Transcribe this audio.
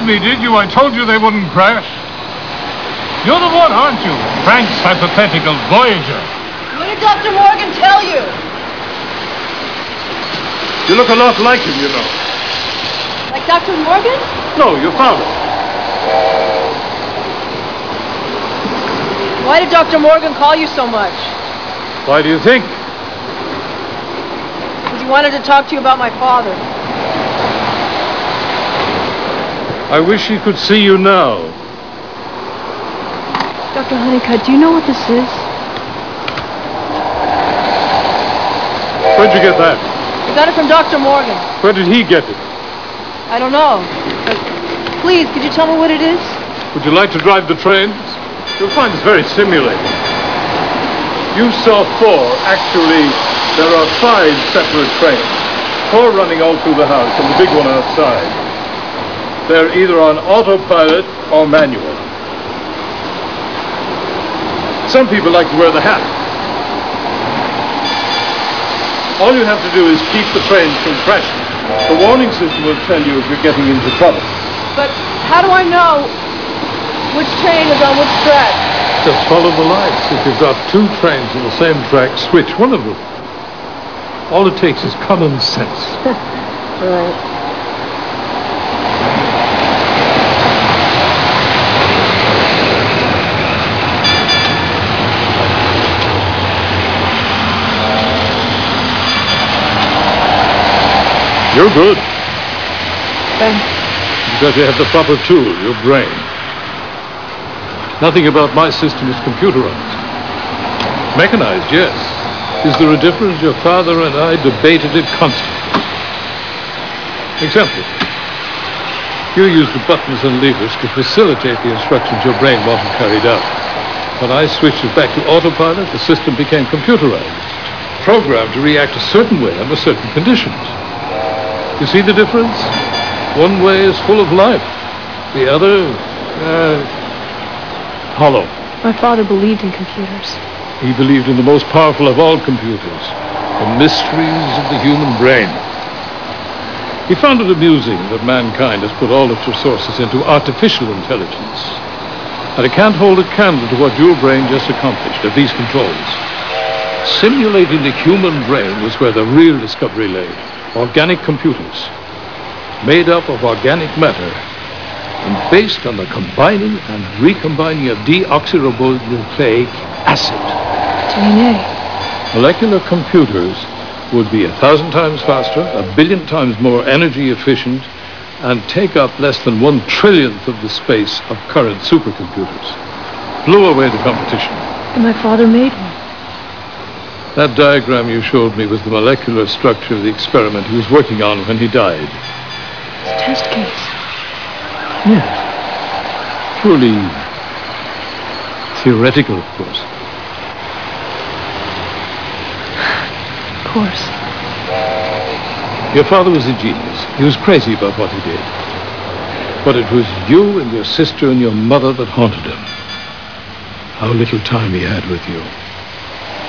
believe me, did you? I told you they wouldn't crash. You're the one, aren't you? Frank's hypothetical Voyager. What did Dr. Morgan tell you? You look a lot like him, you know. Like Dr. Morgan? No, your father. Why did Dr. Morgan call you so much? Why do you think? Because he wanted to talk to you about my father. I wish he could see you now. Dr. Honeycutt, do you know what this is? Where'd you get that? I got it from Dr. Morgan. Where did he get it? I don't know. But please, could you tell me what it is? Would you like to drive the trains? You'll find it's very stimulating. You saw 4. Actually, there are 5 separate trains. 4 running all through the house and the big one outside. They're either on autopilot or manual. Some people like to wear the hat. All you have to do is keep the trains from crashing. The warning system will tell you if you're getting into trouble. But how do I know which train is on which track? Just follow the lights. If you've got 2 trains on the same track, switch one of them. All it takes is common sense. Right. You're good. Thanks. Because you have the proper tool, your brain. Nothing about my system is computerized. Mechanized, yes. Is there a difference? Your father and I debated it constantly. Example. You use the buttons and levers to facilitate the instructions your brain wanted carried out. When I switched it back to autopilot, the system became computerized, programmed to react a certain way under certain conditions. You see the difference? One way is full of life. The other, hollow. My father believed in computers. He believed in the most powerful of all computers, the mysteries of the human brain. He found it amusing that mankind has put all its resources into artificial intelligence. And it can't hold a candle to what your brain just accomplished at these controls. Simulating the human brain was where the real discovery lay. Organic computers, made up of organic matter and based on the combining and recombining of deoxyribonucleic acid. DNA. Molecular computers would be 1,000 times faster, 1 billion times more energy efficient, and take up less than 1/1,000,000,000th of the space of current supercomputers. Blew away the competition. And my father made one. That diagram you showed me was the molecular structure of the experiment he was working on when he died. It's a test case. Yes. Purely theoretical, of course. Of course. Your father was a genius. He was crazy about what he did. But it was you and your sister and your mother that haunted him. How little time he had with you.